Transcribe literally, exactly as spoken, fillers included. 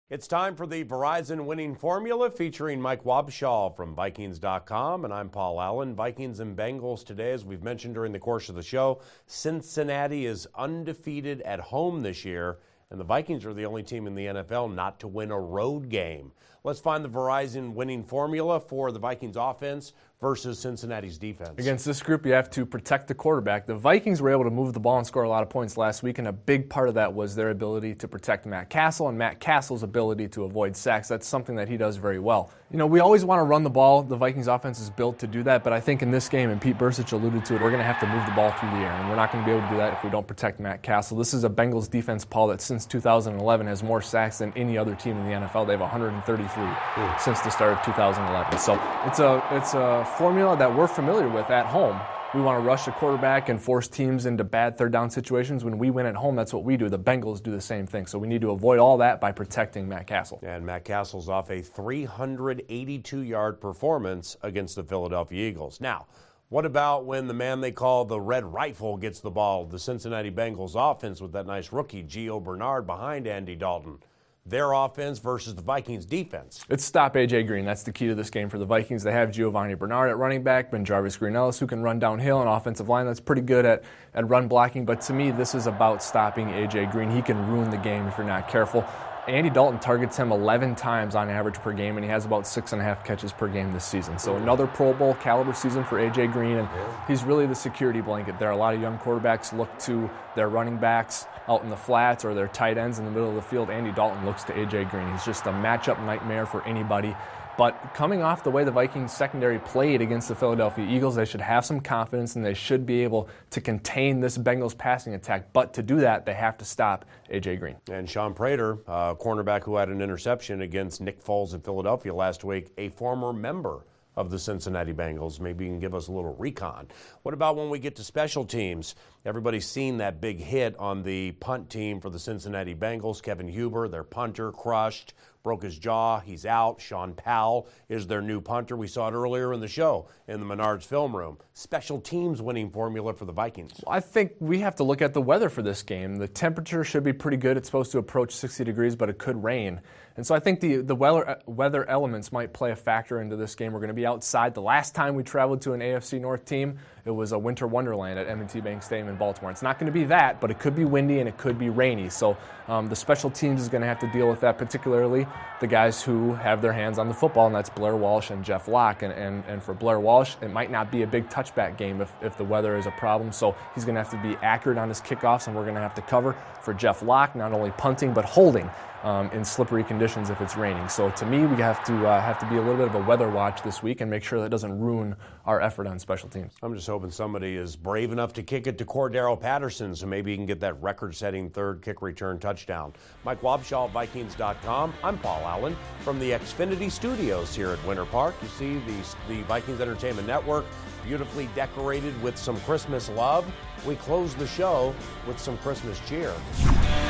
It's time for the Verizon winning formula featuring Mike Wobschall from Vikings dot com, and I'm Paul Allen. Vikings and Bengals today, as we've mentioned during the course of the show. Cincinnati is undefeated at home this year, and the Vikings are the only team in the N F L not to win a road game. Let's find the Verizon winning formula for the Vikings offense versus Cincinnati's defense. Against this group, you have to protect the quarterback. The Vikings were able to move the ball and score a lot of points last week, and a big part of that was their ability to protect Matt Castle and Matt Castle's ability to avoid sacks. That's something that he does very well. You know, we always want to run the ball. The Vikings offense is built to do that, but I think in this game, and Pete Bercich alluded to it, we're going to have to move the ball through the air, and we're not going to be able to do that if we don't protect Matt Castle. This is a Bengals defense, Paul, that since two thousand eleven has more sacks than any other team in the N F L. They have one hundred thirty-three Ooh. Since the start of two thousand eleven. So it's a it's a formula that we're familiar with at home. We want to rush the quarterback and force teams into bad third down situations. When we win at home, that's what we do. The Bengals do the same thing. So we need to avoid all that by protecting Matt Castle. And Matt Castle's off a three hundred eighty-two yard performance against the Philadelphia Eagles. Now, what about when the man they call the Red Rifle gets the ball? The Cincinnati Bengals offense with that nice rookie, Gio Bernard, behind Andy Dalton. Their offense versus the Vikings defense. It's stop A J Green. That's the key to this game for the Vikings. They have Giovanni Bernard at running back, Ben Jarvis Green-Ellis, who can run downhill, an offensive line that's pretty good at, at run blocking. But to me, this is about stopping A J Green. He can ruin the game if you're not careful. Andy Dalton targets him eleven times on average per game, and he has about six and a half catches per game this season. So another Pro Bowl caliber season for A J Green, and he's really the security blanket there. A lot of young quarterbacks look to their running backs out in the flats or their tight ends in the middle of the field. Andy Dalton looks to A J Green. He's just a matchup nightmare for anybody. But coming off the way the Vikings secondary played against the Philadelphia Eagles, they should have some confidence and they should be able to contain this Bengals passing attack. But to do that, they have to stop A J Green. And Sean Prater, uh, cornerback who had an interception against Nick Foles in Philadelphia last week, a former member of the Cincinnati Bengals. Maybe you can give us a little recon. What about when we get to special teams? Everybody's seen that big hit on the punt team for the Cincinnati Bengals. Kevin Huber, their punter, crushed, broke his jaw. He's out. Sean Powell is their new punter. We saw it earlier in the show in the Menards film room. Special teams winning formula for the Vikings. Well, I think we have to look at the weather for this game. The temperature should be pretty good. It's supposed to approach sixty degrees, but it could rain. And so I think the, the weather, weather elements might play a factor into this game. We're going to be outside. The last time we traveled to an A F C North team, it was a winter wonderland at M and T Bank Stadium in Baltimore. It's not going to be that, but it could be windy and it could be rainy. So um, the special teams is going to have to deal with that, particularly the guys who have their hands on the football, and that's Blair Walsh and Jeff Locke. And, and, and for Blair Walsh, it might not be a big touchback game if, if the weather is a problem. So he's going to have to be accurate on his kickoffs, and we're going to have to cover for Jeff Locke, not only punting but holding Um, in slippery conditions if it's raining. So to me, we have to uh, have to be a little bit of a weather watch this week and make sure that it doesn't ruin our effort on special teams. I'm just hoping somebody is brave enough to kick it to Cordero Patterson so maybe he can get that record-setting third kick return touchdown. Mike Wobschall, Vikings dot com. I'm Paul Allen from the Xfinity Studios here at Winter Park. You see the, the Vikings Entertainment Network beautifully decorated with some Christmas love. We close the show with some Christmas cheer.